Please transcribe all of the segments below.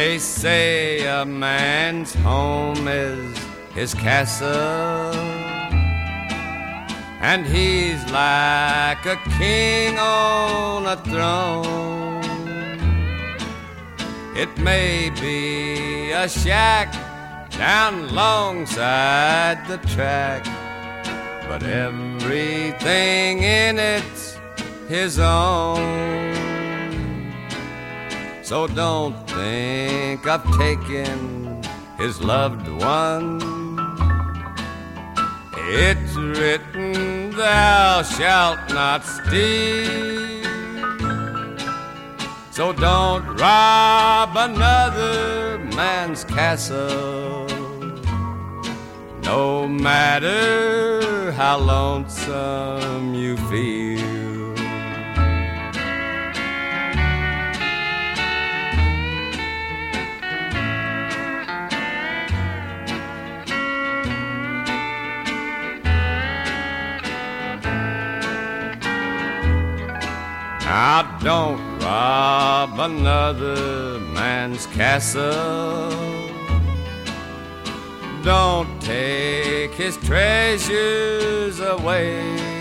They say a man's home is his castle, and he's like a king on a throne. It may be a shack down alongside the track, but everything in it's his own. So don't think of taking his loved one. It's written, thou shalt not steal. So don't rob another man's castle, no matter how lonesome you feel. Now don't rob another man's castle. Don't take his treasures away.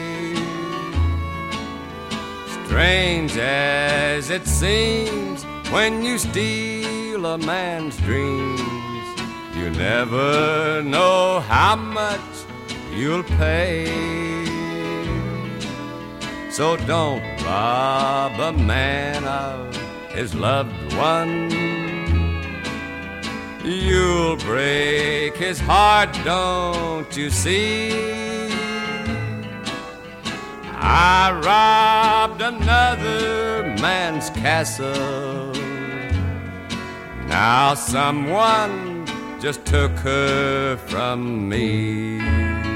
Strange as it seems, when you steal a man's dreams, you never know how much you'll pay. So don't rob a man of his loved one. You'll break his heart, don't you see? I robbed another man's castle. Now someone just took her from me.